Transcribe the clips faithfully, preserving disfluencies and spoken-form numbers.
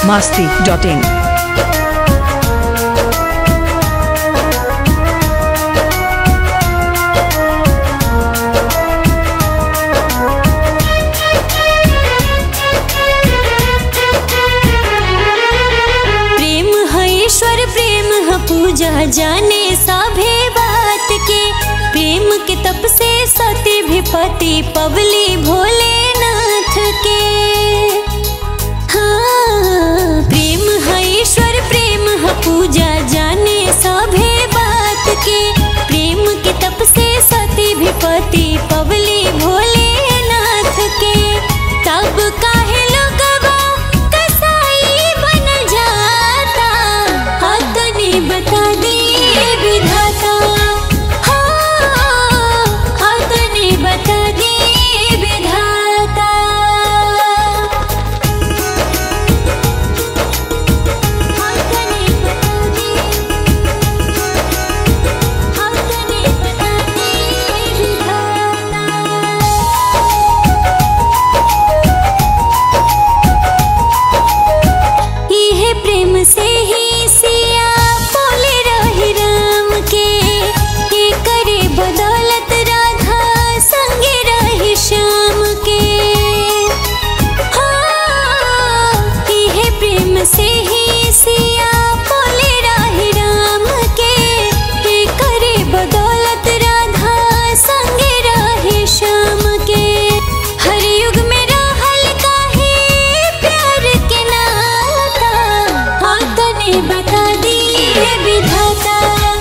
masti dot in. पूजा जाने सभे बात के प्रेम के तप से सती भी पति पवली भोलेनाथ के। हाँ, प्रेम है ईश्वर प्रेम है पूजा जाने सभे बात के प्रेम के तप से सती भी पति पवली भोलेनाथ के। तब काहे लोगवा कसाई बन जाता हतनी बता दे विधाता। हाँ, हतनी बता दे विधाता। हतनी बता दे, हतनी बता दे विधाता। इहे प्रेम से ही सिया बोले रही राम के ये करे बदौलत राधा संगे रही श्याम के। हाँ, इहे प्रेम से ही सिया बोले रही राम के ये करे बदौलत राधा संगे रही श्याम के। हर युग में रहल काहे प्यार के नाता हतनी बता दी विधाता।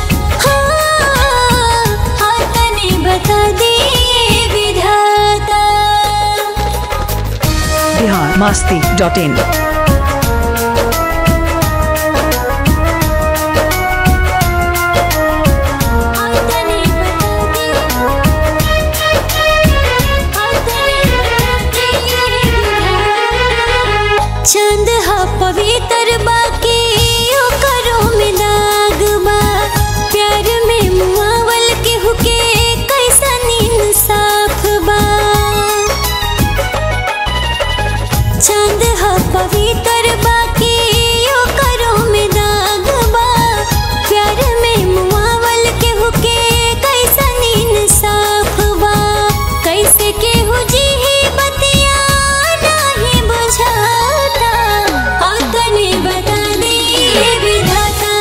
हाँ, हतनी बता दी विधाता। Bihar masti dot in. हतनी बता दी, हतनी बता दी विधाता। चंद हा पवित्र बाकी करो में दाग बा प्यार में मुआवल के हुके कैसा इंसाफ बा। चंद हा पवित्र बाकी करो में दाग बा प्यार में मुआवल के हुके कैसा इंसाफ बा। कैसे केहू जी बतिया नहीं बुझाता हतनी बता दे विधाता।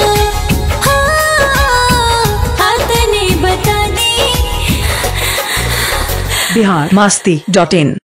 हाँ, हतनी बता दे। Bihar masti dot in.